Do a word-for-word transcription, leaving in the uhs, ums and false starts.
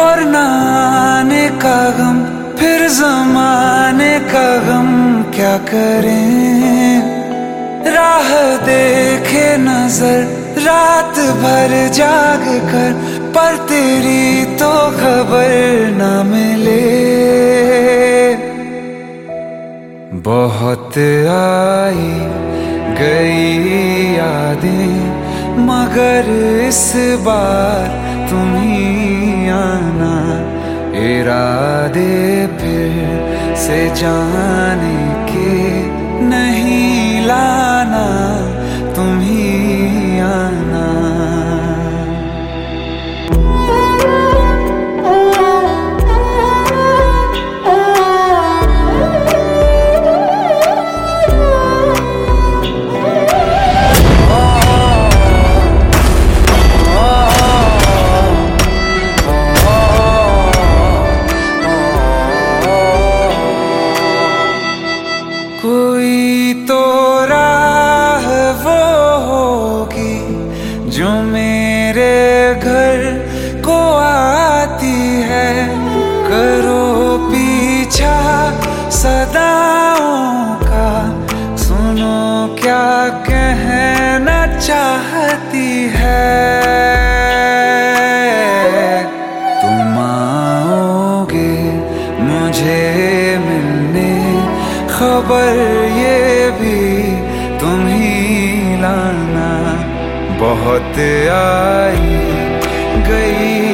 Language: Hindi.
और ना आने का गम, फिर ज़माने का गम क्या करें। राह देखे नजर रात भर जाग कर, पर तेरी तो खबर ना मिले। बहुत आई गई यादें, मगर इस बार तुम ही आना। इरादे फिर से जाने के नहीं लाना, तुम ही आना। कोई तो राह वो होगी जो मेरे घर को आती है। करो पीछा सदाओं का, सुनो क्या कहना चाहती है। तुम आओगे मुझे मिलने, खबर ये भी तुम ही लाना। बहुत आई गई